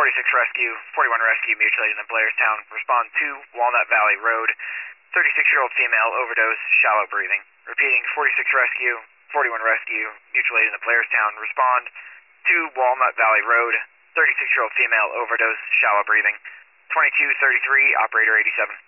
46 Rescue, 41 Rescue, mutual aid in Blairstown. Respond to Walnut Valley Road. 36-year-old female, overdose, shallow breathing. Repeating, 46 Rescue, 41 Rescue, mutual aid in Blairstown. Respond to Walnut Valley Road. 36-year-old female, overdose, shallow breathing. 2233, operator 87.